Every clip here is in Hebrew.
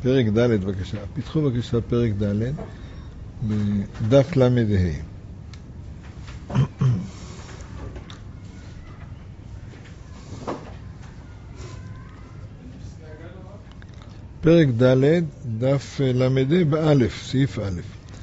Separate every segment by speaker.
Speaker 1: פרק ד' בבקשה. פיתחו בבקשה פרק ד' בדף למדה. פרק ד' דף למדה באלף, סעיף א'.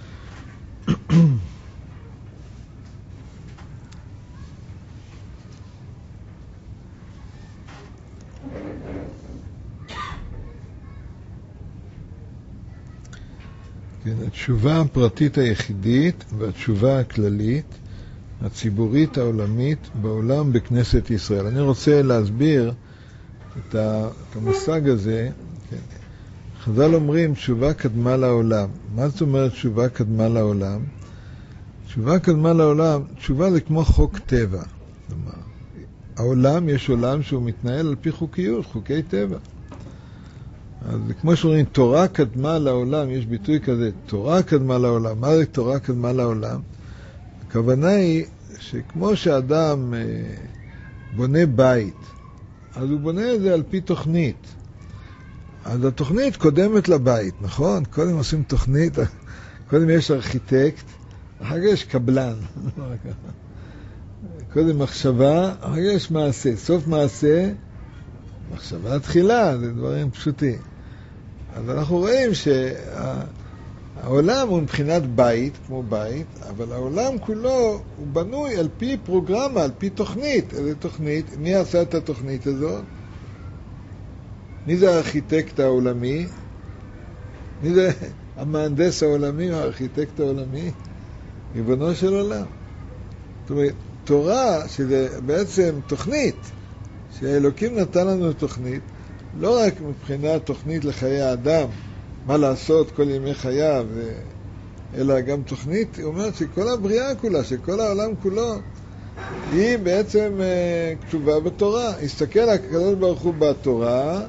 Speaker 1: כן, התשובה הפרטית היחידית והתשובה הכללית, הציבורית העולמית בעולם בכנסת ישראל. אני רוצה להסביר את המושג הזה. כן. חז"ל אומרים תשובה קדמה לעולם. מה זאת אומרת תשובה קדמה לעולם? תשובה קדמה לעולם, תשובה זה כמו חוק טבע. כלומר, העולם, יש עולם שהוא מתנהל על פי חוקיות, חוקי טבע. אז כמו שאומרים, תורה קדמה לעולם, יש ביטוי כזה, תורה קדמה לעולם. מה זה תורה קדמה לעולם? הכוונה היא שכמו שאדם בונה בית, אז הוא בונה את זה על פי תוכנית. אז התוכנית קודמת לבית, נכון? קודם עושים תוכנית, קודם יש ארכיטקט, אחר כך יש קבלן. קודם מחשבה, אחר כך יש מעשה. סוף מעשה, מחשבה תחילה, זה דברים פשוטים. אז אנחנו רואים שהעולם הוא מבחינת בית, כמו בית, אבל העולם כולו הוא בנוי על פי פרוגרמה, על פי תוכנית. איזה תוכנית? מי עשה את התוכנית הזאת? מי זה הארכיטקט העולמי? מי זה המהנדס העולמי, הארכיטקט העולמי? ריבונו של עולם. זאת אומרת, תורה, שזה בעצם תוכנית, שהאלוקים נתן לנו תוכנית, לא רק מבחינת תוכנית לחיי האדם, מה לעשות כל ימי חייו, אלא גם תוכנית, היא אומרת שכל הבריאה כולה, שכל העולם כולו, היא בעצם כתובה בתורה. הסתכל הקדוש ברוך הוא בתורה,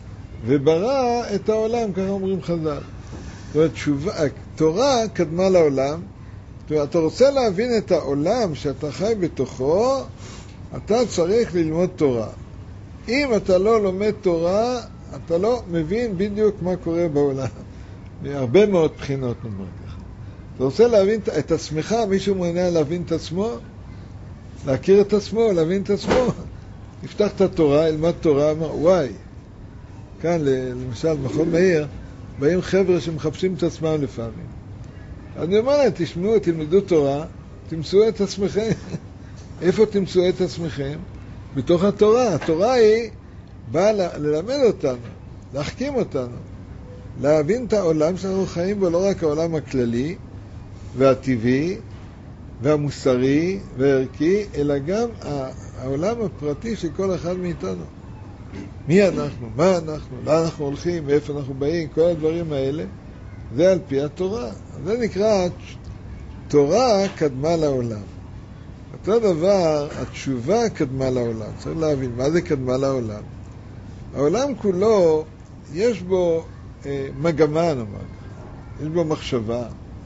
Speaker 1: וברא את העולם, ככה אומרים חז"ל. זאת אומרת, תורה קדמה לעולם. זאת אומרת, אתה רוצה להבין את העולם שאתה חי בתוכו, אתה צריך ללמוד תורה. אם אתה לא לומד תורה, אתה לא מבין בדיוק מה קורה בעולם. מהרבה מאוד בחינות נאמר ככה. אתה רוצה להבין את עצמך, מישהו מעוניין להבין את עצמו? להכיר את עצמו, להבין את עצמו. יפתח את התורה, ילמד תורה, אמר, וואי. כאן למשל מכון מאיר, באים חבר'ה שמחפשים את עצמם לפעמים. אני אומר להם, תשמעו, תלמדו תורה, תמצאו את עצמכם. איפה תמצאו את עצמכם? בתוך התורה. התורה היא באה ללמד אותנו, להחכים אותנו, להבין את העולם שאנחנו חיים בו, לא רק העולם הכללי והטבעי והמוסרי והערכי, אלא גם העולם הפרטי של כל אחד מאיתנו. מי אנחנו? מה אנחנו? לאן אנחנו הולכים? מאיפה אנחנו באים? כל הדברים האלה, זה על פי התורה. זה נקרא תורה קדמה לעולם. אותו דבר, התשובה קדמה לעולם. צריך להבין, מה זה קדמה לעולם? העולם כולו, יש בו מגמה, נאמר ככה. יש בו מחשבה.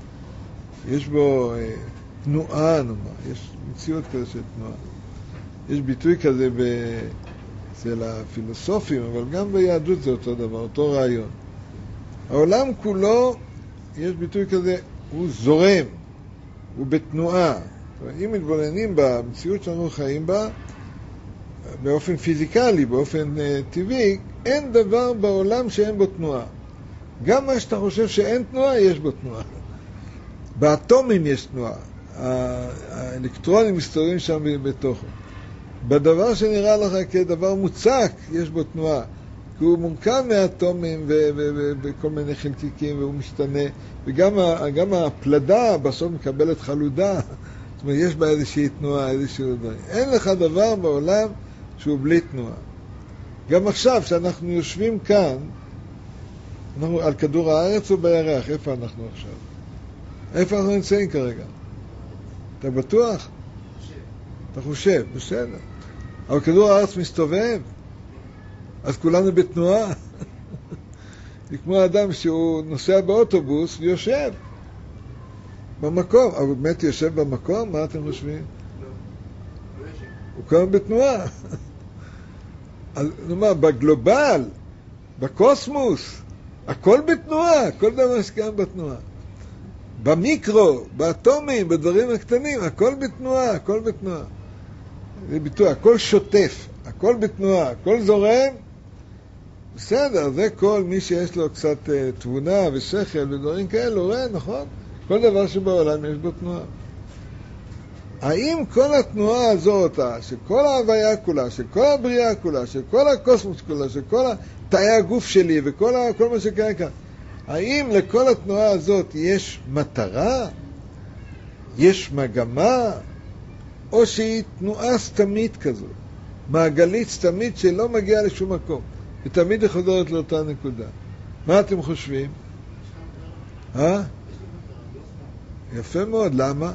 Speaker 1: יש בו תנועה, נאמר. יש מציאות כזה של תנועה. יש ביטוי כזה אצל הפילוסופים, אבל גם ביהדות זה אותו דבר, אותו רעיון. העולם כולו, יש ביטוי כזה, הוא זורם, הוא בתנועה. אם מתבוננים במציאות שאנחנו חיים בה, באופן פיזיקלי, באופן טבעי, אין דבר בעולם שאין בו תנועה. גם מה שאתה חושב שאין תנועה, יש בו תנועה. באטומים יש תנועה. האלקטרונים מסתובבים שם בתוכו. בדבר שנראה לך כדבר מוצק, יש בו תנועה. כי הוא מורכב מאטומים וכל מיני חלקיקים, והוא משתנה. וגם הפלדה בסוף מקבלת חלודה. זאת אומרת, יש בה איזושהי תנועה, איזשהו דבר. אין לך דבר בעולם שהוא בלי תנועה. גם עכשיו, שאנחנו יושבים כאן, אנחנו על כדור הארץ או בירח? איפה אנחנו עכשיו? איפה אנחנו נמצאים כרגע? אתה בטוח? אתה חושב, בסדר. אבל כדור הארץ מסתובב, אז כולנו בתנועה. זה כמו אדם שהוא נוסע באוטובוס ויושב במקום. אבל הוא באמת יושב במקום? מה אתם חושבים? הוא קיים בתנועה. אז נאמר, בגלובל, בקוסמוס, הכל בתנועה, כל דבר שקיים בתנועה. במיקרו, באטומים, בדברים הקטנים, הכל בתנועה, הכל בתנועה. זה ביטוי, הכל שוטף, הכל בתנועה, הכל זורם. בסדר, זה כל מי שיש לו קצת תבונה ושכל ודברים כאלה, רואה, נכון? כל דבר שבעולם יש בו תנועה. האם כל התנועה הזאת, של כל ההוויה כולה, של כל הבריאה כולה, של כל הקוסמוס כולה, של כל תאי הגוף שלי וכל מה שקרה כאן, האם לכל התנועה הזאת יש מטרה? יש מגמה? או שהיא תנועה סתמית כזאת, מעגלית סתמית שלא מגיעה לשום מקום, ותמיד היא חוזרת לאותה נקודה? מה אתם חושבים? יפה מאוד, למה?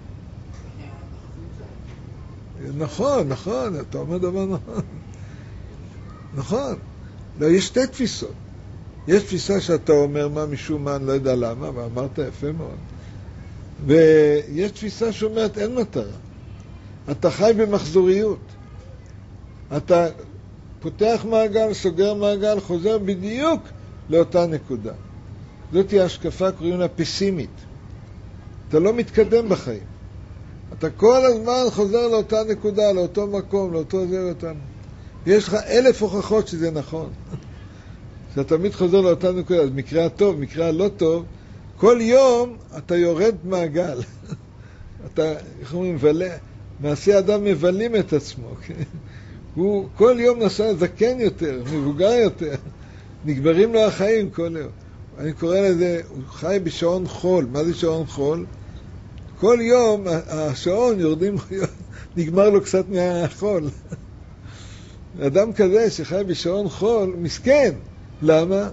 Speaker 1: נכון, נכון, אתה אומר דבר נכון. נכון. לא, יש שתי תפיסות. יש תפיסה שאתה אומר מה משום מה, אני לא יודע למה, ואמרת יפה מאוד. ויש תפיסה שאומרת אין מטרה. אתה חי במחזוריות. אתה פותח מעגל, סוגר מעגל, חוזר בדיוק לאותה נקודה. זאת היא ההשקפה, קוראים לה פסימית. אתה לא מתקדם בחיים. אתה כל הזמן חוזר לאותה נקודה, לאותו מקום, לאותו זה ואותנו. יש לך 1000 הוכחות שזה נכון. שאתה תמיד חוזר לאותה נקודה, אז מקרה הטוב, מקרה הלא טוב, כל יום אתה יורד מעגל. אתה, איך אומרים, מעשי אדם מבלים את עצמו. הוא כל יום נסע זקן יותר, מבוגר יותר. נגברים לו החיים כל יום. אני קורא לזה, הוא חי בשעון חול. מה זה שעון חול? כל יום השעון יורדים, נגמר לו קצת מהחול. אדם כזה שחי בשעון חול, מסכן. למה?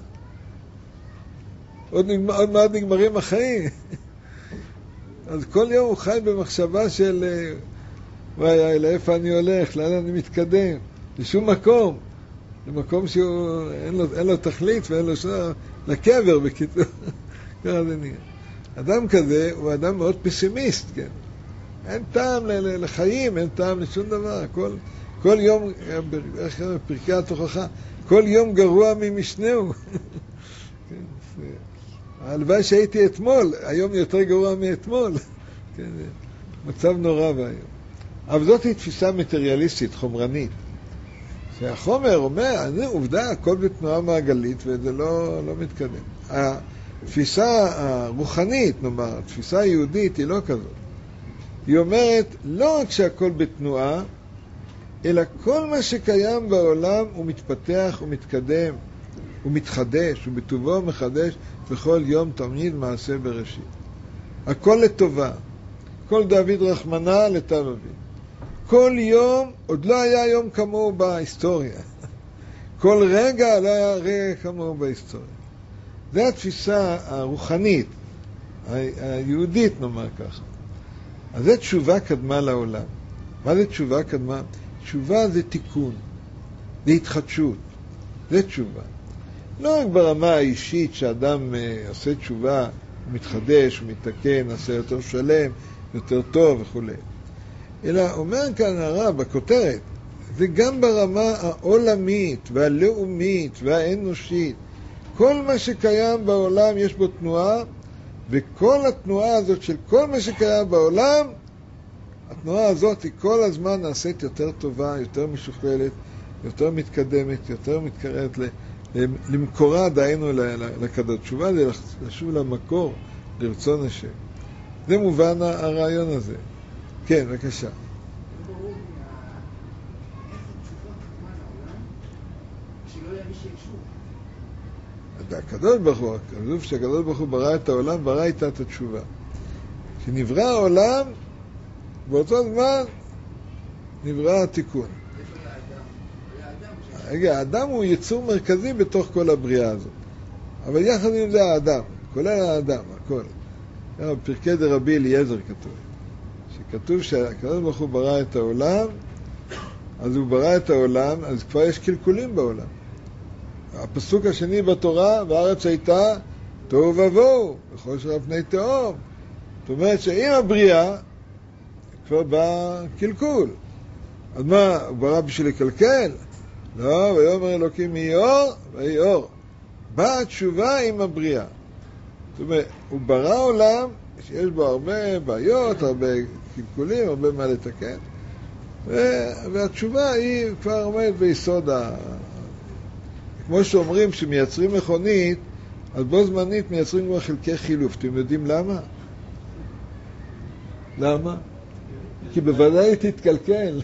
Speaker 1: עוד מעט נגמרים החיים. אז כל יום הוא חי במחשבה של וואי, לאיפה אני הולך, לאן אני מתקדם, לשום מקום. למקום שאין לו תכלית ואין לו לקבר בקיצור. ככה זה נראה. אדם כזה הוא אדם מאוד פסימיסט, כן. אין טעם לחיים, אין טעם לשום דבר. כל יום, פרקי התוכחה, כל יום גרוע ממשנהו. הלוואי שהייתי אתמול, היום יותר גרוע מאתמול. מצב נורא והיום. אבל זאת היא תפיסה מטריאליסטית, חומרנית. שהחומר אומר, זה עובדה, הכל בתנועה מעגלית וזה לא מתקדם. התפיסה הרוחנית, נאמר, התפיסה היהודית היא לא כזאת. היא אומרת, לא רק שהכל בתנועה, אלא כל מה שקיים בעולם הוא מתפתח, הוא מתקדם, הוא מתחדש, הוא בטובו מחדש בכל יום תמיד מעשה בראשית. הכל לטובה. כל דוד רחמנה לטב אביב. כל יום, עוד לא היה יום כמוהו בהיסטוריה. כל רגע לא היה רגע כמוהו בהיסטוריה. זו התפיסה הרוחנית, היהודית נאמר ככה. אז זו תשובה קדמה לעולם. מה זה תשובה קדמה? תשובה זה תיקון, זה התחדשות, זה תשובה. לא רק ברמה האישית שאדם עושה תשובה, הוא מתחדש, הוא מתקן, עושה יותר שלם, יותר טוב וכו'. אלא אומר כאן הרב בכותרת, זה גם ברמה העולמית והלאומית והאנושית. כל מה שקיים בעולם יש בו תנועה, וכל התנועה הזאת של כל מה שקיים בעולם, התנועה הזאת היא כל הזמן נעשית יותר טובה, יותר משוכללת, יותר מתקדמת, יותר מתקרבת למקורה, דהיינו לקדוש. תשובה זה לשוב למקור, לרצון השם. זה מובן הרעיון הזה. כן, בבקשה. הקדוש ברוך הוא, כתוב שהקדוש ברוך הוא ברא את העולם, ברא איתה את התשובה. כשנברא העולם, באותו זמן נברא התיקון. האדם הוא יצור מרכזי בתוך כל הבריאה הזאת. אבל יחד עם זה האדם, כולל האדם, הכל. בפרקי דרבי אליעזר כתוב. שכתוב שהקדוש ברוך הוא ברא את העולם, אז הוא ברא את העולם, אז כבר יש קלקולים בעולם. הפסוק השני בתורה, והארץ הייתה תוהו ובוהו, וכל שרה פני תהום. זאת אומרת שעם הבריאה כבר בא קלקול. אז מה, הוא ברא בשביל לקלקל? לא, ויאמר אלוקים יהי אור, ויהי אור. באה התשובה עם הבריאה. זאת אומרת, הוא ברא עולם שיש בו הרבה בעיות, הרבה קלקולים, הרבה מה לתקן, והתשובה היא כבר עומדת ביסוד כמו שאומרים שמייצרים מכונית, אז בו זמנית מייצרים כבר חלקי חילוף. אתם יודעים למה? למה? כי בוודאי תתקלקל.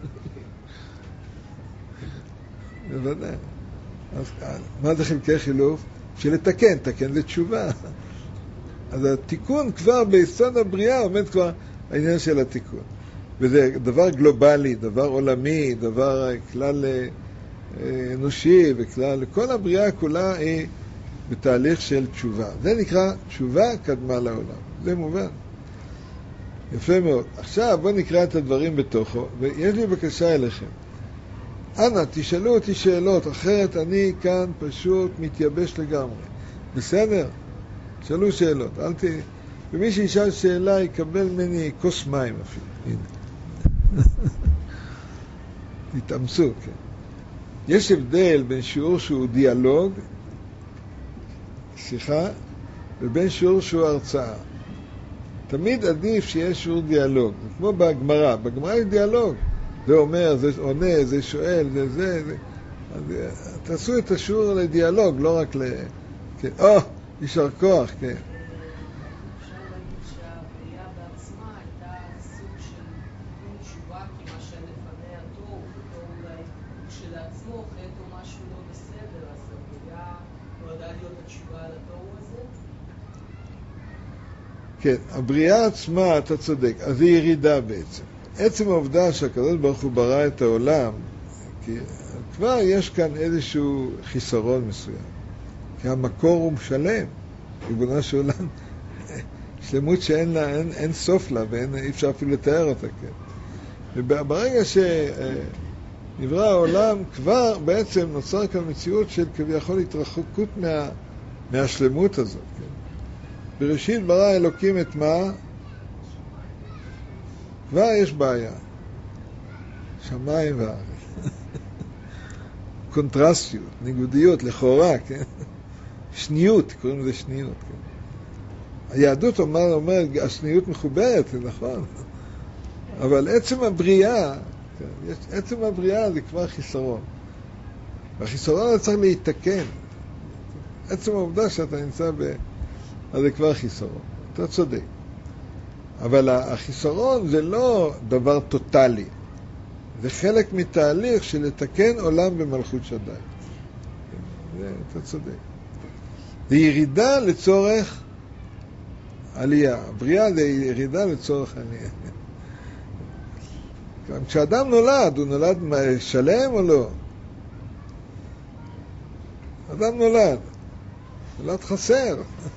Speaker 1: בוודאי. אז מה זה חלקי חילוף? שלתקן, תקן לתשובה. אז התיקון כבר ביסוד הבריאה עומד כבר העניין של התיקון. וזה דבר גלובלי, דבר עולמי, דבר כלל אנושי, וכלל, כל הבריאה כולה היא בתהליך של תשובה. זה נקרא תשובה קדמה לעולם. זה מובן. יפה מאוד. עכשיו בואו נקרא את הדברים בתוכו, ויש לי בקשה אליכם. אנא, תשאלו אותי שאלות, אחרת אני כאן פשוט מתייבש לגמרי. בסדר? תשאלו שאלות. ומי שישאל שאלה יקבל ממני כוס מים אפילו. הנה. תתאמצו, כן. יש הבדל בין שיעור שהוא דיאלוג, שיחה, ובין שיעור שהוא הרצאה. תמיד עדיף שיש שיעור דיאלוג. כמו בגמרא. בגמרא יש דיאלוג. זה אומר, זה עונה, זה שואל, זה. אז תעשו את השיעור לדיאלוג, לא רק כן. יישר כוח, כן.
Speaker 2: אפשר להגיד שהבריאה בעצמה הייתה סוג של תשובה, כי מה שלפני התור, אולי כשלעצמו חטא או משהו לא בסדר, אז הבריאה נועדה להיות התשובה על התור הזה?
Speaker 1: כן, הבריאה עצמה, אתה צודק, אז היא ירידה בעצם. עצם העובדה שהקדוש ברוך הוא ברא את העולם, כי כבר יש כאן איזשהו חיסרון מסוים. כי המקור הוא שלם, ריבונו של עולם, שלמות שאין לה, אין סוף לה, ואי אפשר אפילו לתאר אותה, כן. וברגע שנברא העולם, כבר בעצם נוצר כאן מציאות של כביכול התרחקות מהשלמות הזאת, כן. בראשית ברא אלוקים את מה? כבר יש בעיה. שמיים וארץ. קונטרסטיות, ניגודיות, לכאורה, כן? שניות, קוראים לזה שניות, כן? היהדות אומרת, השניות מחוברת, זה נכון. אבל עצם הבריאה, כן? עצם הבריאה זה כבר חיסרון. והחיסרון הזה צריך להתקן. עצם העובדה שאתה נמצא אז זה כבר חיסרון. אתה צודק. אבל החיסרון זה לא דבר טוטלי. זה חלק מתהליך של לתקן עולם במלכות שדי. זה, אתה צודק. זה ירידה לצורך עלייה. בריאה זה ירידה לצורך עלייה. כשאדם נולד, הוא נולד שלם או לא? אדם נולד חסר.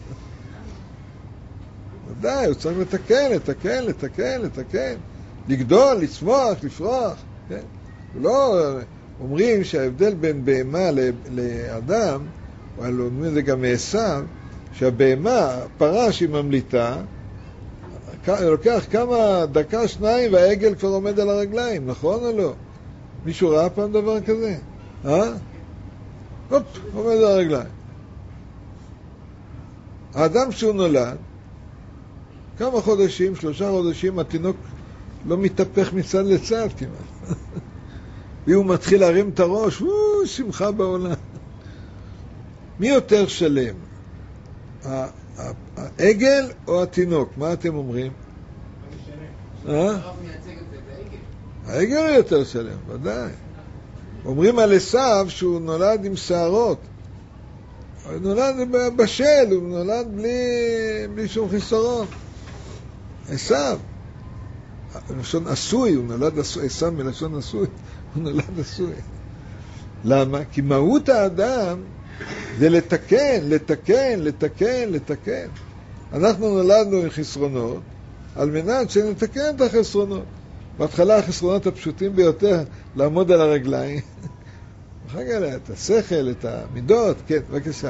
Speaker 1: ודאי, הוא צריך לתקן. לגדול, לצמוח, לפרוח. כן? לא אומרים שההבדל בין בהמה לאדם, אבל אומרים זה גם מעשיו, שהבהמה, פרה שהיא ממליטה, לוקח כמה דקה, שניים, והעגל כבר עומד על הרגליים, נכון או לא? מישהו ראה פעם דבר כזה? עומד על הרגליים. האדם שהוא נולד, כמה חודשים, 3 חודשים, התינוק לא מתהפך מצד לצד כמעט. והוא מתחיל להרים את הראש, שמחה בעולם. מי יותר שלם? העגל או התינוק? מה אתם אומרים? העגל יותר שלם, ודאי. אומרים על עשיו שהוא נולד עם שערות. הוא נולד בשל, הוא נולד בלי שום חיסרון. עשיו. מלשון עשוי, הוא נולד עשוי, עשיו מלשון עשוי, הוא נולד עשוי. למה? כי מהות האדם זה לתקן. אנחנו נולדנו עם חסרונות, על מנת שנתקן את החסרונות. בהתחלה החסרונות הפשוטים ביותר, לעמוד על הרגליים. אחר כך את השכל, את המידות, כן, בבקשה.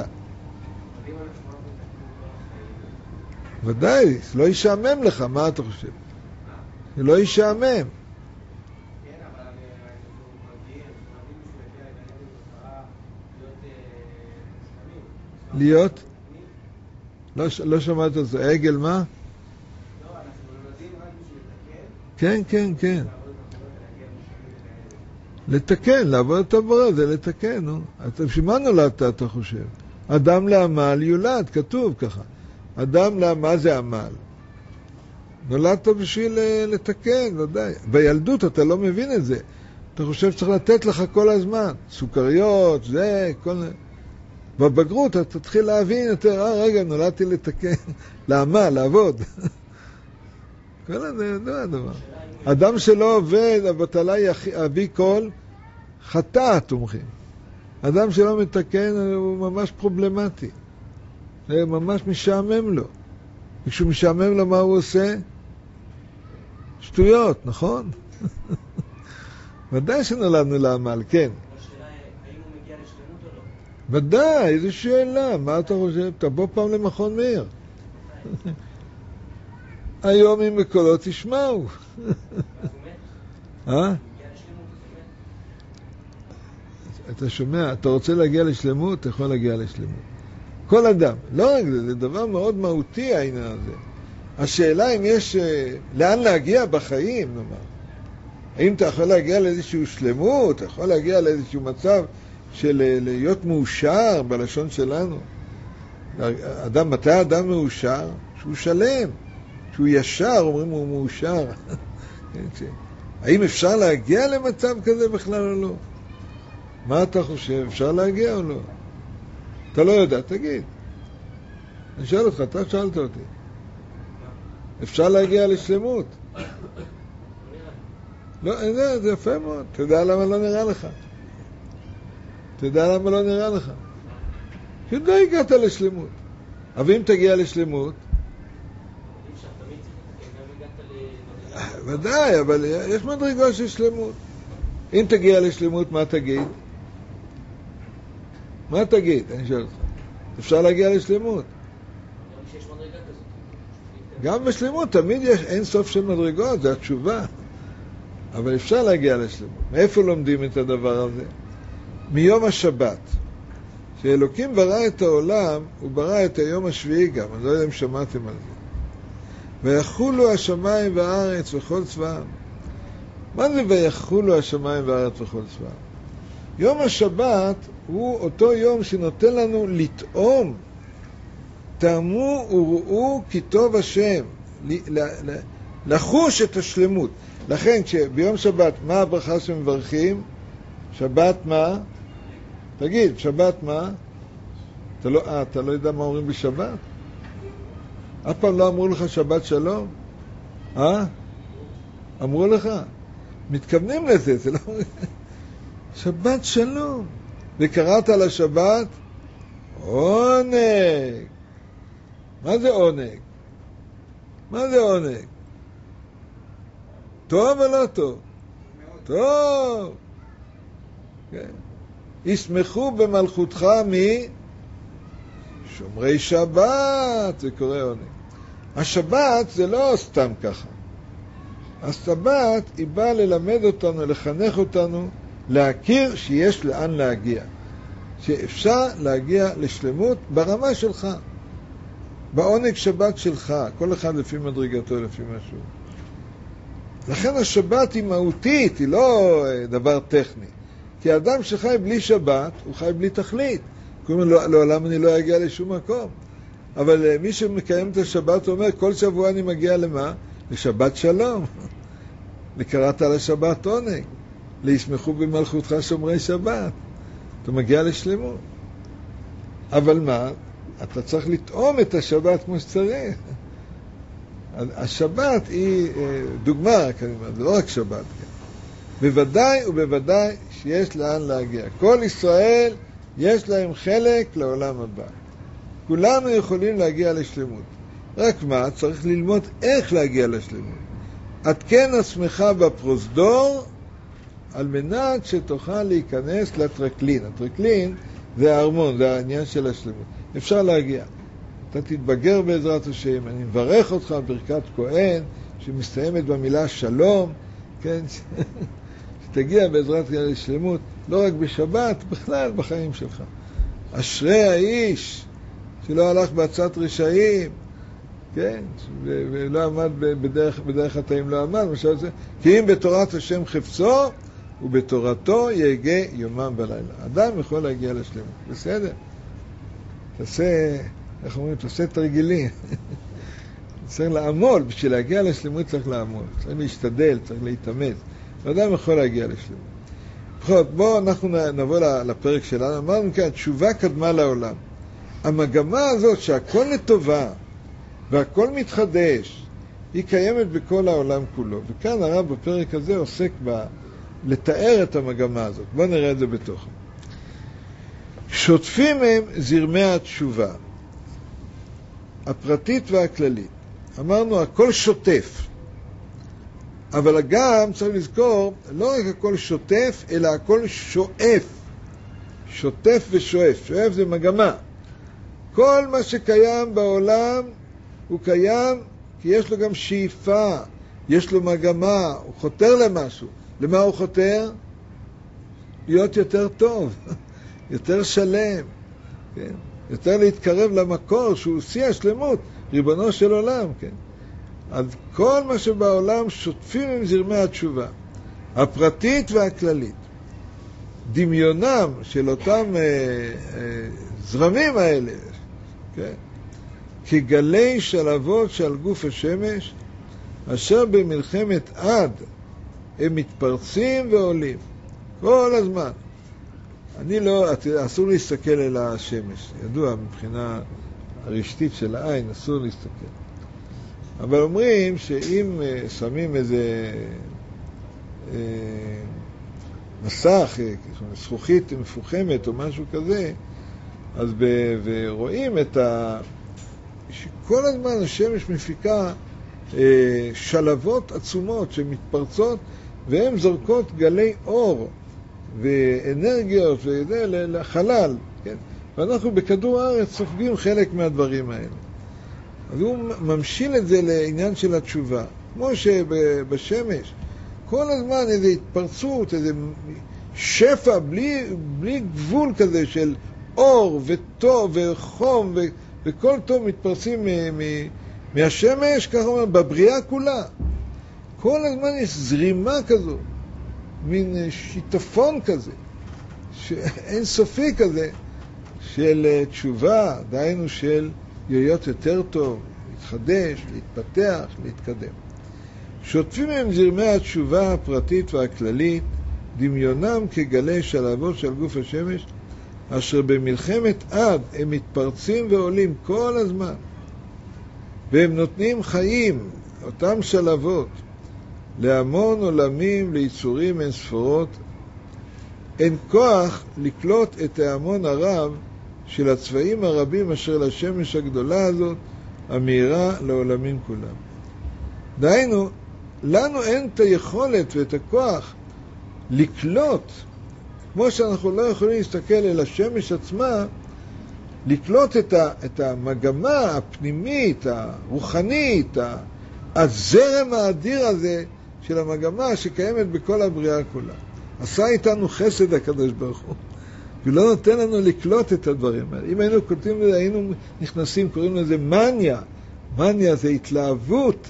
Speaker 1: ודאי, לא ישעמם לך, מה אתה חושב? לא ישעמם.
Speaker 3: כן, אבל אנחנו מגיעים בשביל להגיע להיות
Speaker 1: להיות? לא שמעת את זה. עגל מה?
Speaker 3: לא, אנחנו נולדים רק בשביל לתקן.
Speaker 1: כן, כן, כן. לתקן, לעבוד את הבורא, זה לתקן, נו. בשביל מה נולדת, אתה חושב? אדם לעמל יולד, כתוב ככה. אדם לעמל זה עמל. נולדת בשביל לתקן, ודאי. בילדות אתה לא מבין את זה. אתה חושב שצריך לתת לך כל הזמן. סוכריות, זה, כל... בבגרות אתה תתחיל להבין יותר, רגע, נולדתי לתקן, לעמל, לעבוד. כל הדבר. אדם שלא עובד, הבטלה אביא כל חטא, תומכים. אדם שלא מתקן הוא ממש פרובלמטי. זה ממש משעמם לו. וכשהוא משעמם לו, מה הוא עושה? שטויות, נכון? ודאי שנולדנו לעמל, כן.
Speaker 3: השאלה האם הוא מגיע לשלמות או לא?
Speaker 1: ודאי, איזו שאלה. מה אתה חושב? תבוא פעם למכון מאיר. היום אם בקולות תשמעו. אתה שומע, אתה רוצה להגיע לשלמות, אתה יכול להגיע לשלמות. כל אדם, לא רק זה, זה דבר מאוד מהותי העניין הזה. השאלה אם יש, לאן להגיע בחיים, נאמר. האם אתה יכול להגיע לאיזשהו שלמות, אתה יכול להגיע לאיזשהו מצב של להיות מאושר בלשון שלנו. אדם, מתי אדם מאושר? שהוא שלם, שהוא ישר, אומרים הוא מאושר. האם אפשר להגיע למצב כזה בכלל או לא? מה אתה חושב? אפשר להגיע או לא? אתה לא יודע, תגיד. אני שואל אותך, אתה שאלת אותי. אפשר להגיע לשלמות? לא, אני יודע, זה יפה מאוד. אתה יודע למה לא נראה לך? אתה יודע למה לא נראה לך? כי די הגעת לשלמות. אבל אם תגיע לשלמות... ודאי, אבל יש מדרגות של שלמות. אם תגיע לשלמות, מה תגיד? מה תגיד? אני שואל אותך. אפשר להגיע לשלמות. גם בשלמות תמיד יש אין סוף של מדרגות, זה התשובה. אבל אפשר להגיע לשלמות. מאיפה לומדים את הדבר הזה? מיום השבת. שאלוקים ברא את העולם, הוא ברא את היום השביעי גם, אני לא יודע אם שמעתם על זה. ויחולו השמיים והארץ וכל צבאם. מה זה ויחולו השמיים והארץ וכל צבאם? יום השבת הוא אותו יום שנותן לנו לטעום. תאמו וראו כי טוב השם. לחוש את השלמות. לכן ביום שבת, מה הברכה שמברכים? שבת מה? תגיד, שבת מה? אתה לא יודע מה אומרים בשבת? אף פעם לא אמרו לך שבת שלום? אמרו לך? מתכוונים לזה, זה לא... שבת שלום. וקראת לשבת? עונג. מה זה עונג? מה זה עונג? טוב או לא טוב? טוב. כן. ישמחו במלכותך שומרי שבת, זה קורא עונג. השבת זה לא סתם ככה. השבת היא באה ללמד אותנו, לחנך אותנו, להכיר שיש לאן להגיע. שאפשר להגיע לשלמות ברמה שלך. בעונג שבת שלך, כל אחד לפי מדרגתו, לפי משהו. לכן השבת היא מהותית, היא לא דבר טכני. כי האדם שחי בלי שבת, הוא חי בלי תכלית. קוראים לו, לעולם אני לא אגיע לשום מקום. אבל מי שמקיים את השבת אומר, כל שבוע אני מגיע למה? לשבת שלום. לקראת על השבת עונג. להשמחו במלכותך שומרי שבת. אתה מגיע לשלמות. אבל מה? אתה צריך לטעום את השבת כמו שצריך. השבת היא דוגמה, זה לא רק שבת. בוודאי ובוודאי שיש לאן להגיע. כל ישראל יש להם חלק לעולם הבא. כולנו יכולים להגיע לשלמות. רק מה? צריך ללמוד איך להגיע לשלמות. עדכן עצמך בפרוזדור על מנת שתוכל להיכנס לטרקלין. הטרקלין זה הארמון, זה העניין של השלמות. אפשר להגיע. אתה תתבגר בעזרת השם. אני מברך אותך ברכת כהן שמסתיימת במילה שלום. כן? שתגיע בעזרת לשלמות, לא רק בשבת, בכלל בחיים שלך. אשרי האיש שלא הלך בעצת רשעים, כן, ולא עמד בדרך התאים לא עמד, כי אם בתורת השם חפצו, ובתורתו יהגה יומם ולילה. אדם יכול להגיע לשלמות, בסדר? תעשה, איך אומרים, תעשה תרגילים. צריך לעמול, בשביל להגיע לשלמות צריך לעמול, צריך להשתדל, צריך להתאמץ. אדם יכול להגיע לשלמות. בואו אנחנו נבוא לפרק שלנו. אמרנו כאן, תשובה קדמה לעולם. המגמה הזאת שהכל לטובה והכל מתחדש, היא קיימת בכל העולם כולו. וכאן הרב בפרק הזה עוסק לתאר את המגמה הזאת. בואו נראה את זה בתוכו. שוטפים הם זרמי התשובה, הפרטית והכללית. אמרנו, הכל שוטף. אבל גם צריך לזכור, לא רק הכל שוטף, אלא הכל שואף. שוטף ושואף. שואף זה מגמה. כל מה שקיים בעולם הוא קיים כי יש לו גם שאיפה, יש לו מגמה, הוא חותר למשהו. למה הוא חותר? להיות יותר טוב, יותר שלם, כן? יותר להתקרב למקור שהוא שיא השלמות, ריבונו של עולם, כן? אז כל מה שבעולם שוטפים עם זרמי התשובה, הפרטית והכללית. דמיונם של אותם זרמים האלה, כן? כגלי שלבות שעל גוף השמש, אשר במלחמת עד הם מתפרצים ועולים כל הזמן. אסור להסתכל אל השמש, ידוע מבחינה הרשתית של העין, אסור להסתכל. אבל אומרים שאם שמים איזה מסך, זכוכית מפוחמת או משהו כזה, אז ורואים שכל הזמן השמש מפיקה שלבות עצומות שמתפרצות, והן זורקות גלי אור ואנרגיות לחלל, כן? ואנחנו בכדור הארץ סופגים חלק מהדברים האלה. אז הוא ממשיל את זה לעניין של התשובה. כמו שבשמש, כל הזמן איזו התפרצות, איזה שפע בלי גבול כזה של אור וטוב וחום וכל טוב מתפרצים מהשמש, ככה אומר, בבריאה כולה. כל הזמן יש זרימה כזו, מין שיטפון כזה, אין סופי כזה, של תשובה, דהיינו של להיות יותר טוב, להתחדש, להתפתח, להתקדם. שוטפים הם זרמי התשובה הפרטית והכללית, דמיונם כגלי שלבות של גוף השמש, אשר במלחמת עד הם מתפרצים ועולים כל הזמן, והם נותנים חיים, אותם שלבות, להמון עולמים, ליצורים אין ספורות. אין כוח לקלוט את ההמון הרב של הצבעים הרבים אשר לשמש הגדולה הזאת, המהירה לעולמים כולם. דהיינו, לנו אין את היכולת ואת הכוח לקלוט, כמו שאנחנו לא יכולים להסתכל אל השמש עצמה, לקלוט את המגמה הפנימית, הרוחנית, הזרם האדיר הזה של המגמה שקיימת בכל הבריאה כולה. עשה איתנו חסד הקדוש ברוך הוא, ולא נותן לנו לקלוט את הדברים האלה. אם היינו קולטים לזה, היינו נכנסים, קוראים לזה מניה. מניה זה התלהבות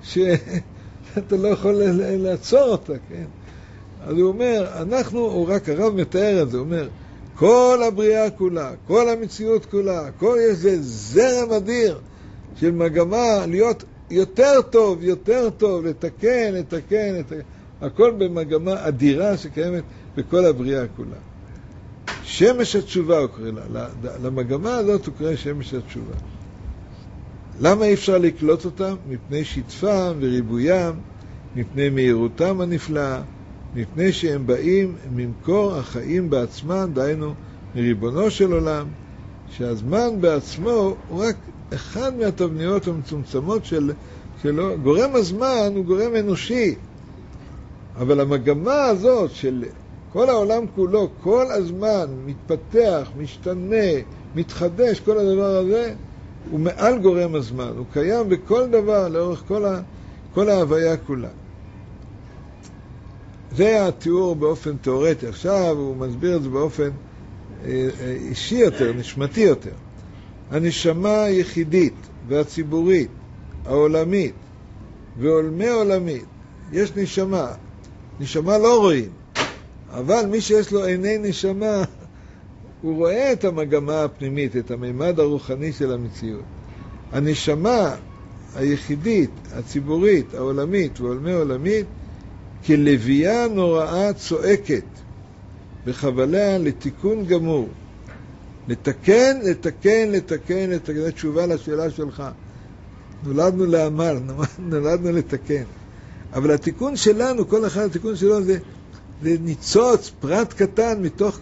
Speaker 1: שאתה לא יכול לעצור אותה, כן? אז הוא אומר, הוא רק הרב מתאר את זה, הוא אומר, כל הבריאה כולה, כל המציאות כולה, כל יש זה זרם אדיר של מגמה להיות יותר טוב, לתקן, הכל במגמה אדירה שקיימת בכל הבריאה כולה. שמש התשובה הוא קורא לה, למגמה הזאת הוא קורא שמש התשובה. למה אי אפשר לקלוט אותם? מפני שטפם וריבוים, מפני מהירותם הנפלאה, מפני שהם באים ממקור החיים בעצמם, דהיינו מריבונו של עולם, שהזמן בעצמו הוא רק אחד מהתבניות המצומצמות שלו. גורם הזמן הוא גורם אנושי, אבל המגמה הזאת של כל העולם כולו, כל הזמן מתפתח, משתנה, מתחדש, כל הדבר הזה, הוא מעל גורם הזמן, הוא קיים בכל דבר, לאורך כל ההוויה כולה. זה התיאור באופן תיאורטי. עכשיו הוא מסביר את זה באופן אישי יותר, נשמתי יותר. הנשמה היחידית והציבורית, העולמית ועולמי עולמית. יש נשמה, נשמה לא רואים, אבל מי שיש לו עיני נשמה, הוא רואה את המגמה הפנימית, את הממד הרוחני של המציאות. הנשמה היחידית, הציבורית, העולמית ועולמי עולמית, כלוויה נוראה צועקת בחבליה לתיקון גמור. לתקן, לתקן, לתקן, לתקן. תשובה לשאלה שלך. נולדנו לעמל, נולדנו לתקן. אבל התיקון שלנו, כל אחד התיקון שלו זה ניצוץ, פרט קטן מתוך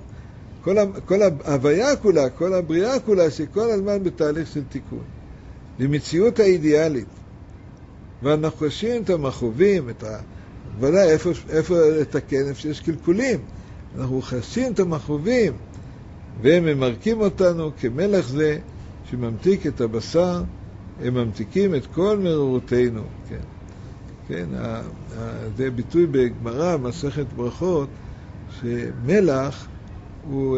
Speaker 1: כל ההוויה כולה, כל הבריאה כולה, שכל הזמן בתהליך של תיקון. למציאות האידיאלית. ואנחנו חשים את המחובים, ודאי איפה לתקן, איפה שיש קלקולים. אנחנו חשים את המחובים, והם ממרקים אותנו כמלח זה שממתיק את הבשר, הם ממתיקים את כל מרורותינו. כן, כן, זה ביטוי בגמרא, מסכת ברכות, שמלח הוא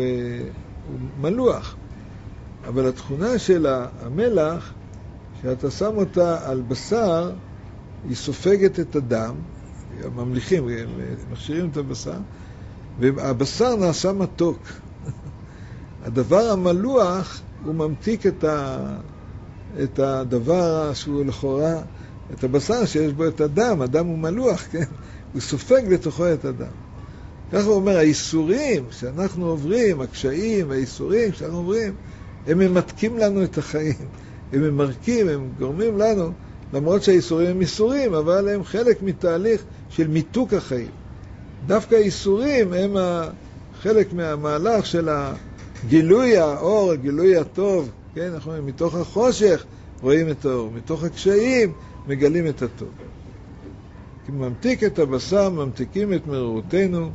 Speaker 1: מלוח. אבל התכונה של המלח, שאתה שם אותה על בשר, היא סופגת את הדם, הממליכים, מכשירים את הבשר, והבשר נעשה מתוק. הדבר המלוח, הוא ממתיק את הדבר שהוא לכאורה, את הבשר שיש בו את הדם, הדם הוא מלוח, כן? הוא סופג לתוכו את הדם. ככה הוא אומר, האיסורים שאנחנו עוברים, הקשיים והאיסורים שאנחנו עוברים, הם ממתקים לנו את החיים. הם ממרקים, הם גורמים לנו, למרות שהאיסורים הם איסורים, אבל הם חלק מתהליך של מיתוק החיים. דווקא האיסורים הם חלק מהמהלך של הגילוי האור, הגילוי הטוב, כן? אנחנו מתוך החושך רואים את האור, מתוך הקשיים מגלים את הטוב. כי ממתיק את הבשר, ממתיקים את מרורותינו.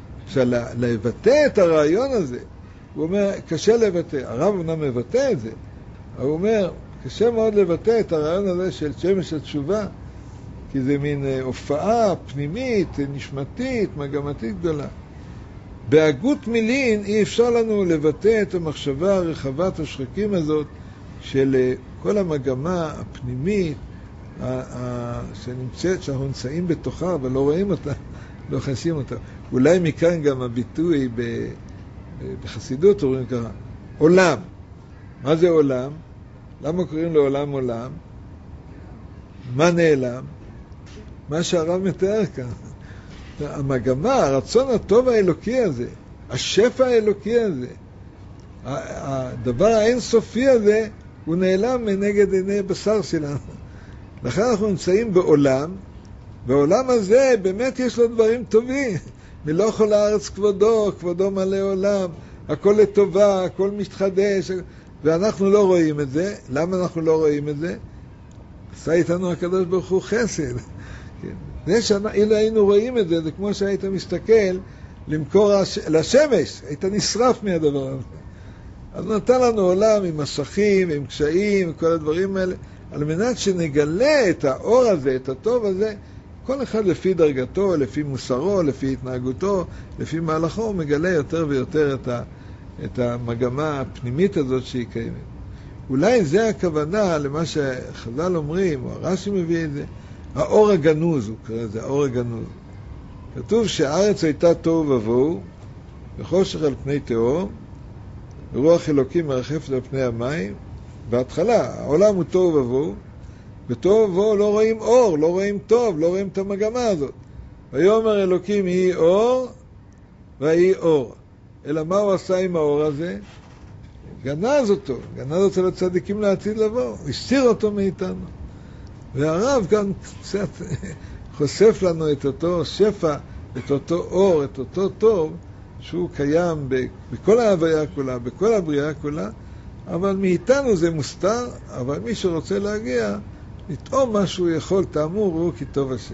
Speaker 1: לבטא את הרעיון הזה, הוא אומר, קשה לבטא, הרב אמנם מבטא את זה, הוא אומר, קשה מאוד לבטא את הרעיון הזה של שמש התשובה, כי זה מין הופעה פנימית, נשמתית, מגמתית גדולה. בהגות מילין אי אפשר לנו לבטא את המחשבה הרחבת השחקים הזאת של כל המגמה הפנימית שנמצאת, שאנחנו נמצאים בתוכה אבל לא רואים אותה, לא חשים אותה. אולי מכאן גם הביטוי בחסידות אומרים ככה, עולם. מה זה עולם? למה קוראים לו עולם עולם? מה נעלם? מה שהרב מתאר כאן. המגמה, הרצון הטוב האלוקי הזה, השפע האלוקי הזה, הדבר האינסופי הזה, הוא נעלם מנגד עיני בשר שלנו. לכן אנחנו נמצאים בעולם, והעולם הזה באמת יש לו דברים טובים. מלוא כל הארץ כבודו, כבודו מלא עולם, הכל לטובה, הכל מתחדש, ואנחנו לא רואים את זה. למה אנחנו לא רואים את זה? עשה איתנו הקדוש ברוך הוא חסד. אילו היינו רואים את זה, זה כמו שהיית מסתכל למכור לשמש, היית נשרף מהדבר הזה. אז נתן לנו עולם עם מסכים, עם קשיים, וכל הדברים האלה, על מנת שנגלה את האור הזה, את הטוב הזה, כל אחד לפי דרגתו, לפי מוסרו, לפי התנהגותו, לפי מהלכו, הוא מגלה יותר ויותר את המגמה הפנימית הזאת שהיא קיימת. אולי זה הכוונה למה שחז"ל אומרים, או הרש"י מביא את זה, האור הגנוז, הוא קרא לזה, האור הגנוז. כתוב שהארץ הייתה תוהו ובוהו, וחושך על פני תהום, ורוח אלוקים מרחפת על פני המים. בהתחלה, העולם הוא תוהו ובוהו, בתוהו ובוהו לא רואים אור, לא רואים טוב, לא רואים את המגמה הזאת. ויאמר אלוקים יהי אור, ויהי אור. אלא מה הוא עשה עם האור הזה? גנז אותו, גנז אותו לצדיקים לעתיד לבוא, הסתיר אותו מאיתנו. והרב כאן קצת חושף לנו את אותו שפע, את אותו אור, את אותו טוב, שהוא קיים בכל ההוויה כולה, בכל הבריאה כולה, אבל מאיתנו זה מוסתר, אבל מי שרוצה להגיע, לטעום מה שהוא יכול, תאמור הוא כי טוב השם.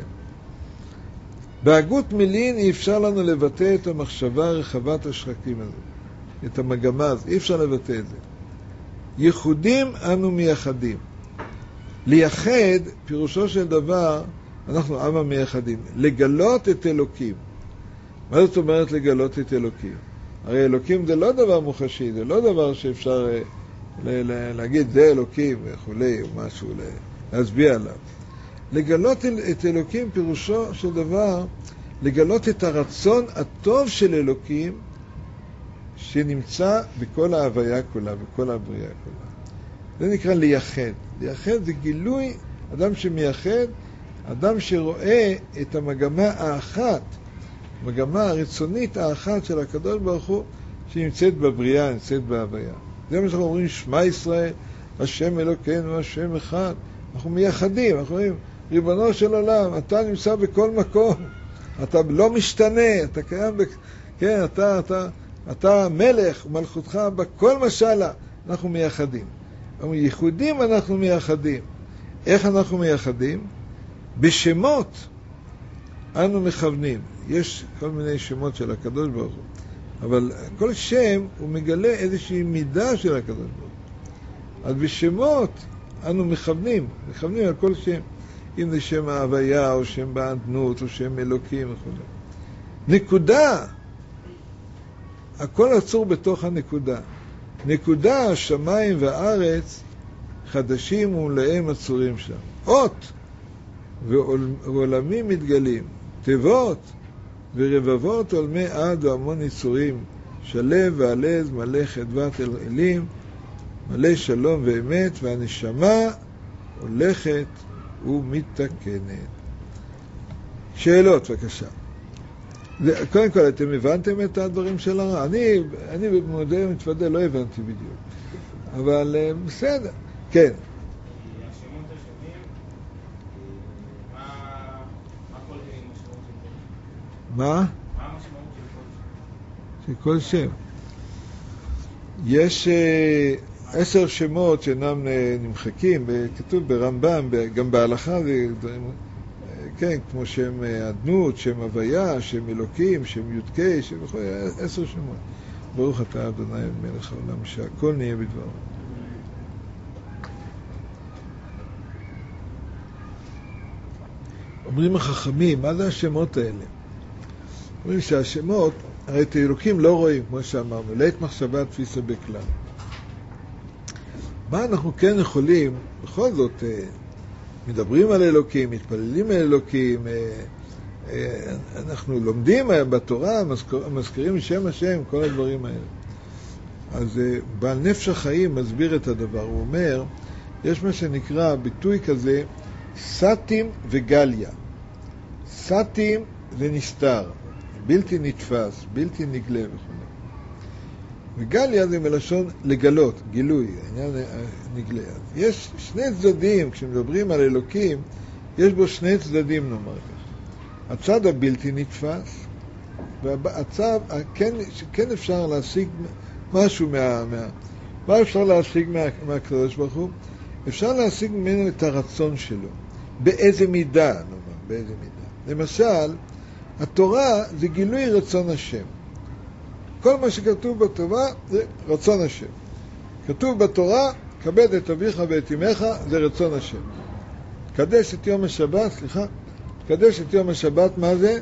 Speaker 1: בהגות מילין אי אפשר לנו לבטא את המחשבה רחבת השחקים הזאת, את המגמה הזאת, אי אפשר לבטא את זה. ייחודים אנו מייחדים. לייחד, פירושו של דבר, אנחנו עם המייחדים, לגלות את אלוקים. מה זאת אומרת לגלות את אלוקים? הרי אלוקים זה לא דבר מוחשי, זה לא דבר שאפשר להגיד זה אלוקים וכולי, או משהו, להסביע עליו. לגלות את אלוקים פירושו של דבר, לגלות את הרצון הטוב של אלוקים, שנמצא בכל ההוויה כולה, בכל הבריאה כולה. זה נקרא לייחד. לייחד זה גילוי, אדם שמייחד, אדם שרואה את המגמה האחת, המגמה הרצונית האחת של הקדוש ברוך הוא, שנמצאת בבריאה, נמצאת בהוויה. זה מה שאנחנו אומרים, שמע ישראל, השם אלוקינו, השם אחד. אנחנו מייחדים, אנחנו אומרים, ריבונו של עולם, אתה נמצא בכל מקום, אתה לא משתנה, אתה קיים, כן, אתה מלך ומלכותך בכל משלה, אנחנו מייחדים. ייחודים אנחנו מייחדים. איך אנחנו מייחדים? בשמות אנו מכוונים. יש כל מיני שמות של הקדוש ברוך הוא, אבל כל שם הוא מגלה איזושהי מידה של הקדוש ברוך הוא. אז בשמות אנו מכוונים על כל שם. אם זה שם ההוויה, או שם באדנות, או שם אלוקים וכו'. נקודה. הכל עצור בתוך הנקודה. נקודה, השמיים והארץ, חדשים ומלאים עצורים שם. אות, ועולמים מתגלים. תיבות, ורבבות עולמי עד והמון יצורים. שלב ועלז, מלא חדוות אלים, מלא שלום ואמת, והנשמה הולכת ומתקנת. שאלות, בבקשה. קודם כל, אתם הבנתם את הדברים של הרע? אני במודה ומתוודה לא הבנתי בדיוק. אבל בסדר. כן.
Speaker 3: השמות השונים, מה כל משמעות של כל שם?
Speaker 1: מה?
Speaker 3: מה המשמעות של
Speaker 1: של
Speaker 3: כל שם?
Speaker 1: כל שם. יש 10 שמות שאינם נמחקים, כתוב ברמב"ם, גם בהלכה זה דברים, כן, כמו שם אדנות, שם הוויה, שם אלוקים, שם יודקי, שם 10 שמות. ברוך אתה אדוני מלך העולם, שהכל נהיה בדברו. אומרים החכמים, מה זה השמות האלה? אומרים שהשמות, הרי את האלוקים לא רואים, כמו שאמרנו, לית מחשבה תפיסה בכלל. מה אנחנו כן יכולים, בכל זאת, מדברים על אלוקים, מתפללים על אלוקים, אנחנו לומדים בתורה, מזכירים שם השם, כל הדברים האלה. אז בעל נפש החיים מסביר את הדבר, הוא אומר, יש מה שנקרא ביטוי כזה, סתים וגליה. סתים זה נסתר, בלתי נתפס, בלתי נגלה וכו'. וגליה זה מלשון לגלות, גילוי, העניין נגלה. יש שני צדדים, כשמדברים על אלוקים, יש בו שני צדדים, נאמר כך. הצד הבלתי נתפס, והצד שכן אפשר להשיג משהו מה אפשר להשיג מהקדוש ברוך הוא? אפשר להשיג ממנו את הרצון שלו. באיזה מידה, נאמר, באיזה מידה. למשל, התורה זה גילוי רצון השם. כל מה שכתוב בתורה זה רצון השם. כתוב בתורה, כבד את אביך ואת אמך, זה רצון השם. קדש את יום השבת, קדש את יום השבת, מה זה?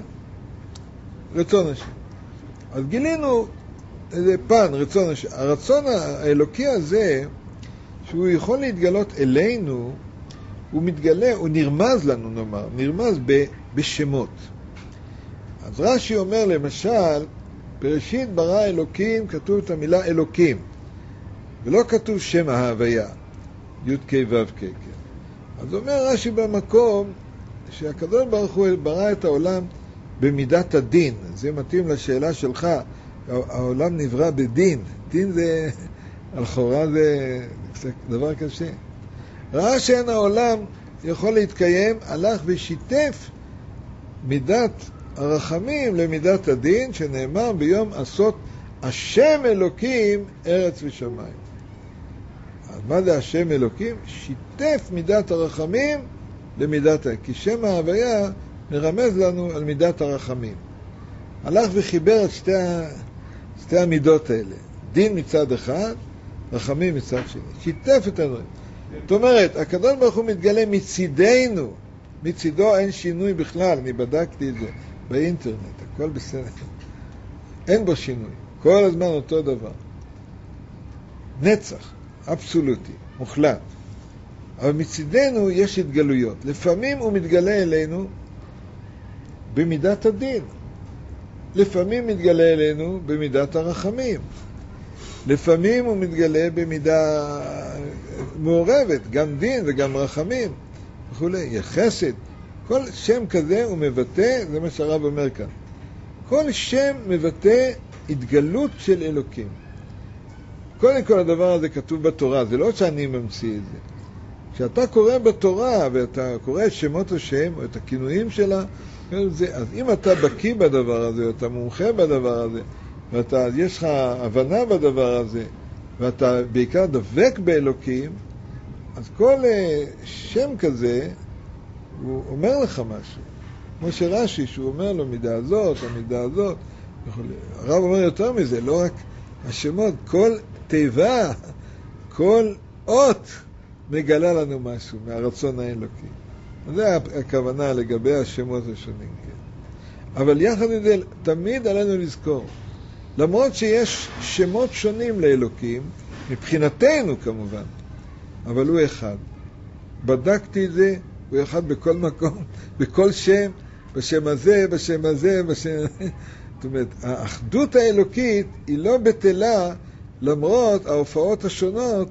Speaker 1: רצון השם. אז גילינו איזה פן, רצון השם. הרצון האלוקי הזה, שהוא יכול להתגלות אלינו, הוא מתגלה, הוא נרמז לנו, נאמר, נרמז בשמות. אז רש"י אומר למשל, בראשית ברא אלוקים, כתוב את המילה אלוקים, ולא כתוב שם ההוויה, י' כ' ו' כ'. אז אומר רש"י במקום, שהקדוש ברוך הוא ברא את העולם במידת הדין. זה מתאים לשאלה שלך, העולם נברא בדין. דין זה, לכאורה זה דבר קשה. ראה שאין העולם יכול להתקיים, הלך ושיתף מידת הרחמים למידת הדין, שנאמר ביום עשות השם אלוקים ארץ ושמיים. אז מה זה השם אלוקים? שיתף מידת הרחמים למידת, כי שם ההוויה מרמז לנו על מידת הרחמים. הלך וחיבר את שתי המידות האלה, דין מצד אחד, רחמים מצד שני. שיתף את הדברים. זאת אומרת, הקדוש ברוך הוא מתגלה מצידנו, מצידו אין שינוי בכלל, אני בדקתי את זה באינטרנט, הכל בסדר. אין בו שינוי, כל הזמן אותו דבר. נצח. אבסולוטי, מוחלט. אבל מצידנו יש התגלויות. לפעמים הוא מתגלה אלינו במידת הדין. לפעמים מתגלה אלינו במידת הרחמים. לפעמים הוא מתגלה במידה מעורבת, גם דין וגם רחמים וכו'. יש חסד. כל שם כזה הוא מבטא, זה מה שהרב אומר כאן. כל שם מבטא התגלות של אלוקים. קודם כל הדבר הזה כתוב בתורה, זה לא שאני ממציא את זה. כשאתה קורא בתורה ואתה קורא את שמות השם או את הכינויים שלה, אז אם אתה בקיא בדבר הזה, או אתה מומחה בדבר הזה, ויש לך הבנה בדבר הזה, ואתה בעיקר דבק באלוקים, אז כל שם כזה, הוא אומר לך משהו. כמו שרש"י, שהוא אומר לו מידה הזאת, המידה הזאת. הרב אומר יותר מזה, לא רק השמות, כל תיבה, כל אות מגלה לנו משהו מהרצון האלוקי. זה הכוונה לגבי השמות השונים. כן. אבל יחד עם זה, תמיד עלינו לזכור, למרות שיש שמות שונים לאלוקים, מבחינתנו כמובן, אבל הוא אחד. בדקתי את זה, הוא אחד בכל מקום, בכל שם, בשם הזה, בשם הזה, בשם הזה. זאת אומרת, האחדות האלוקית היא לא בטלה, למרות ההופעות השונות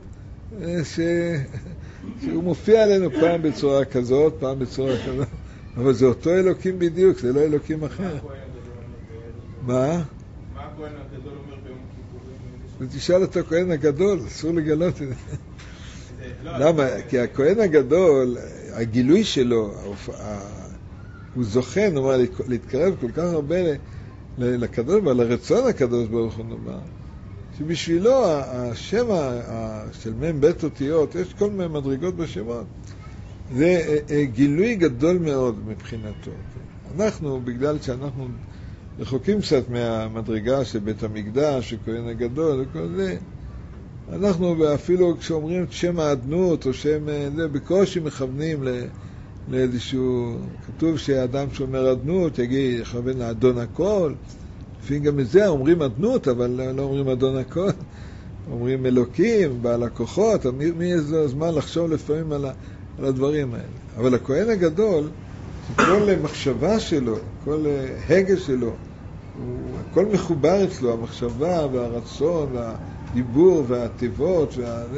Speaker 1: שהוא מופיע עלינו פעם בצורה כזאת, פעם בצורה כזאת, אבל זה אותו אלוקים בדיוק, זה לא אלוקים אחר. מה?
Speaker 3: מה הכהן הגדול אומר ביום כיפורים?
Speaker 1: ותשאל את הכהן הגדול, אסור לגלות את זה. למה? כי הכהן הגדול, הגילוי שלו, הוא זוכה, נאמר, להתקרב כל כך הרבה לקדוש, ולרצון הקדוש ברוך הוא נאמר, שבשבילו השם של מ' ב' אותיות, יש כל מיני מדרגות בשמות, זה גילוי גדול מאוד מבחינתו. אנחנו, בגלל שאנחנו רחוקים קצת מהמדרגה של בית המקדש, הכהן הגדול וכל זה, אנחנו אפילו כשאומרים את שם האדנות או שם זה, בקושי מכוונים לאיזשהו, כתוב שהאדם שאומר אדנות יגיד, יכוון לאדון הכל, לפעמים גם את זה אומרים אדנות, אבל לא אומרים אדון הכל, אומרים אלוקים, בעל הכוחות, מי יש לו זמן לחשוב לפעמים על הדברים האלה. אבל הכהן הגדול, כל מחשבה שלו, כל הגה שלו, הכל מחובר אצלו, המחשבה והרצון והדיבור והטבעות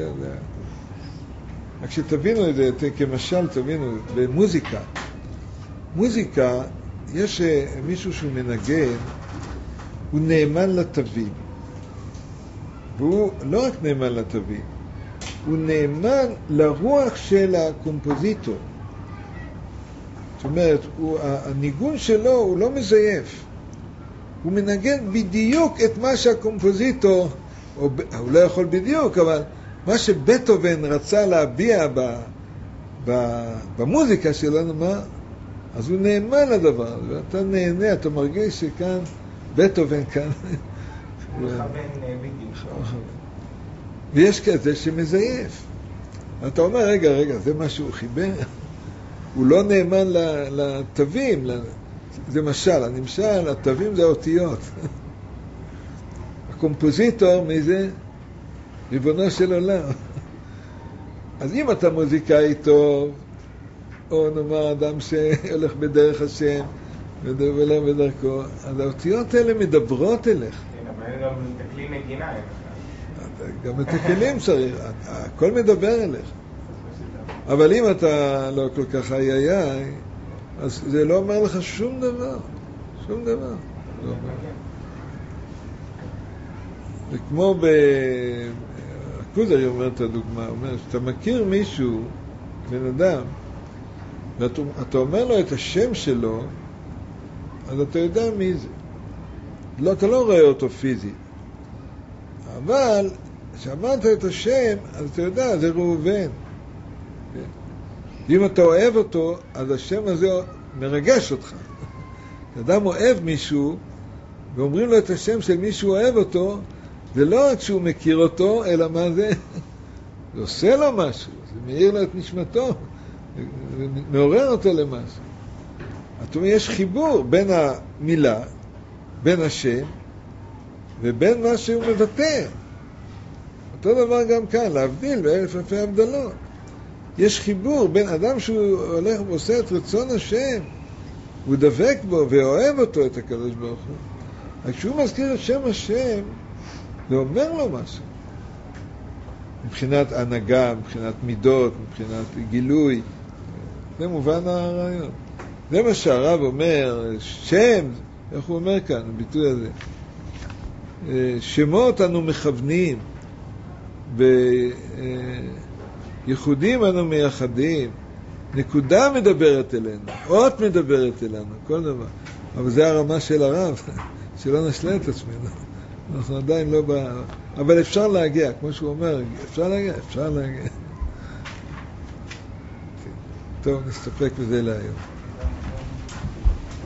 Speaker 1: רק שתבינו את זה, כמשל תבינו, במוזיקה. מוזיקה, יש מישהו שהוא מנגן, הוא נאמן לתווים. והוא לא רק נאמן לתווים, הוא נאמן לרוח של הקומפוזיטור. זאת אומרת, הניגון שלו הוא לא מזייף. הוא מנגן בדיוק את מה שהקומפוזיטור, הוא לא יכול בדיוק, אבל מה שבטהובן רצה להביע במוזיקה שלנו, אז הוא נאמן לדבר, ואתה נהנה, אתה מרגיש שכאן, בטהובן כאן. ויש כזה שמזייף. אתה אומר, רגע, זה מה שהוא חיבר. הוא לא נאמן לתווים, זה משל, הנמשל, התווים זה האותיות. הקומפוזיטור, מי זה? ריבונו של עולם. אז אם אתה מוזיקאי טוב, או נאמר אדם שהולך בדרך השם, ולא בדרכו, אז האותיות האלה מדברות אליך.
Speaker 3: כן, אבל גם מתקלים נגינה.
Speaker 1: גם מתקלים צריך, הכל מדבר אליך. אבל אם אתה לא כל כך איי, אז זה לא אומר לך שום דבר. שום דבר. זה כמו הקוזרי אומר את הדוגמה, הוא אומר, שאתה מכיר מישהו, בן אדם, ואתה אומר לו את השם שלו, אז אתה יודע מי זה. לא, אתה לא רואה אותו פיזית. אבל כשאמרת את השם, אז אתה יודע, זה ראובן. אם אתה אוהב אותו, אז השם הזה מרגש אותך. אדם אוהב מישהו, ואומרים לו את השם של מישהו אוהב אותו, זה לא רק שהוא מכיר אותו, אלא מה זה? זה עושה לו משהו, זה מאיר לו את נשמתו, זה מעורר אותו למשהו. זאת אומרת, יש חיבור בין המילה, בין השם, ובין מה שהוא מבטא. אותו דבר גם כאן, להבדיל באלף אלפי הבדלות. יש חיבור בין אדם שהוא הולך ועושה את רצון השם, הוא דבק בו ואוהב אותו, את הקדוש ברוך הוא. רק כשהוא מזכיר את שם השם, זה אומר לו משהו. מבחינת הנהגה, מבחינת מידות, מבחינת גילוי. זה מובן הרעיון. זה מה שהרב אומר, שם, איך הוא אומר כאן, הביטוי הזה. שמות אנו מכוונים, בייחודים אנו מייחדים, נקודה מדברת אלינו, אות מדברת אלינו, כל דבר. אבל זה הרמה של הרב, שלא נשלה את עצמנו. אנחנו עדיין לא אבל אפשר להגיע, כמו שהוא אומר, אפשר להגיע. טוב, נסתפק בזה להיום.